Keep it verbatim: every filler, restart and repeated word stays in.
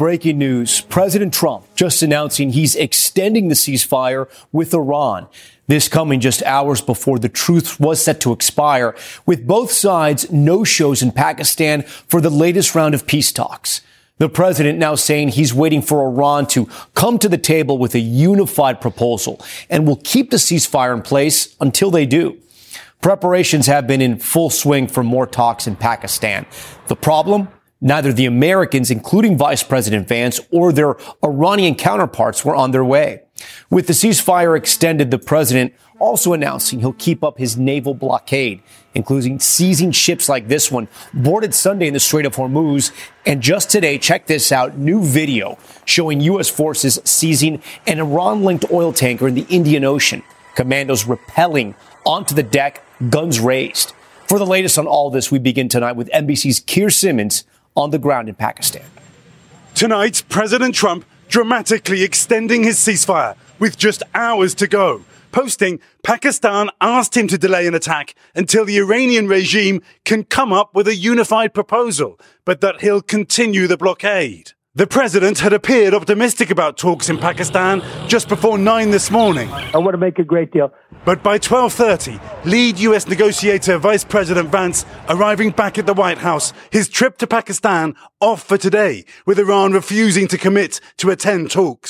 breaking news. President Trump just announcing he's extending the ceasefire with Iran. This coming just hours before the truce was set to expire, with both sides no-shows in Pakistan for the latest round of peace talks. The president now saying he's waiting for Iran to come to the table with a unified proposal and will keep the ceasefire in place until they do. Preparations have been in full swing for more talks in Pakistan. The problem? Neither the Americans, including Vice President Vance, or their Iranian counterparts were on their way. With the ceasefire extended, the president also announcing he'll keep up his naval blockade, including seizing ships like this one, boarded Sunday in the Strait of Hormuz. And just today, check this out, new video showing U S forces seizing an Iran-linked oil tanker in the Indian Ocean. Commandos rappelling onto the deck, guns raised. For the latest on all this, we begin tonight with N B C's Keir Simmons on the ground in Pakistan. Tonight, President Trump dramatically extending his ceasefire with just hours to go, posting Pakistan asked him to delay an attack until the Iranian regime can come up with a unified proposal, but that he'll continue the blockade. The president had appeared optimistic about talks in Pakistan just before nine this morning. I want to make a great deal. But by twelve thirty, lead U S negotiator Vice President Vance arriving back at the White House, his trip to Pakistan off for today, with Iran refusing to commit to attend talks.